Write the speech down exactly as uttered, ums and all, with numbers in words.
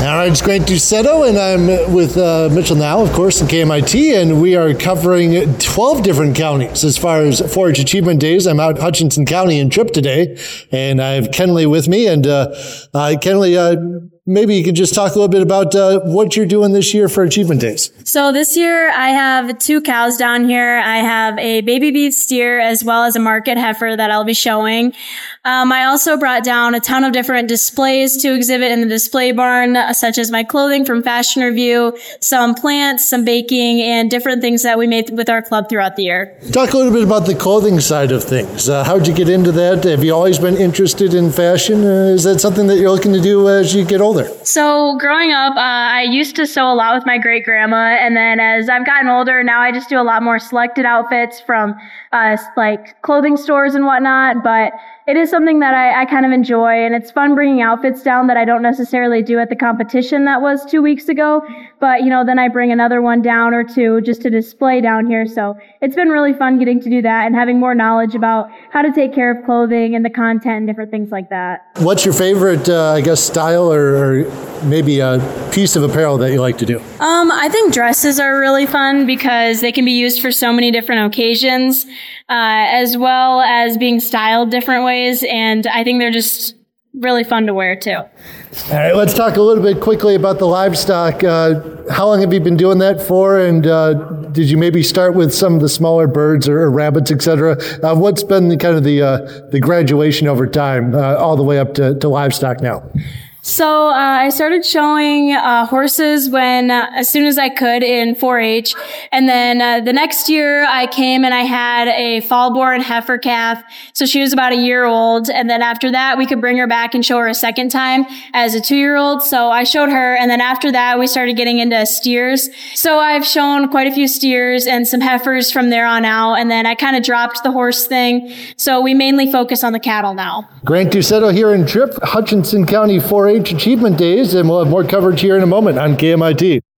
All right, it's Grant Ducetto, and I'm with uh, Mitchell now, of course, in K M I T, and we are covering twelve different counties as far as four H Achievement Days. I'm out Hutchinson County in Tripp today, and I have Kenley with me. And uh, uh, Kenley, uh, maybe you could just talk a little bit about uh, what you're doing this year for Achievement Days. So this year I have two cows down here. I have a baby beef steer as well as a market heifer that I'll be showing. Um, I also brought down a ton of different displays to exhibit in the display barn, such as my clothing from Fashion Review, some plants, some baking, and different things that we made with our club throughout the year. Talk a little bit about the clothing side of things. Uh, how'd you get into that? Have you always been interested in fashion? Uh, is that something that you're looking to do as you get older? So growing up, uh, I used to sew a lot with my great grandma, and then as I've gotten older, now I just do a lot more selected outfits from uh, like clothing stores and whatnot. But it is something that I, I kind of enjoy, and it's fun bringing outfits down that I don't necessarily do at the competition that was two weeks ago. But, you know, then I bring another one down or two just to display down here. So it's been really fun getting to do that and having more knowledge about how to take care of clothing and the content and different things like that. What's your favorite, uh, I guess, style or, or maybe a piece of apparel that you like to do? Um, I think dresses are really fun because they can be used for so many different occasions, uh, as well as being styled different ways. And I think they're just really fun to wear too. All right, let's talk a little bit quickly about the livestock. Uh, how long have you been doing that for? And uh, did you maybe start with some of the smaller birds or, or rabbits, et cetera? Uh, what's been the, kind of the uh, the graduation over time, uh, all the way up to, to livestock now? So uh, I started showing uh, horses when uh, as soon as I could in four H, and then uh, the next year I came and I had a fall-born heifer calf. So she was about a year old, and then after that we could bring her back and show her a second time as a two-year-old. So I showed her, and then after that we started getting into steers. So I've shown quite a few steers and some heifers from there on out, and then I kind of dropped the horse thing. So we mainly focus on the cattle now. Grant Ducetto here in Tripp, Hutchinson County four H Achievement Days, and we'll have more coverage here in a moment on K M I T.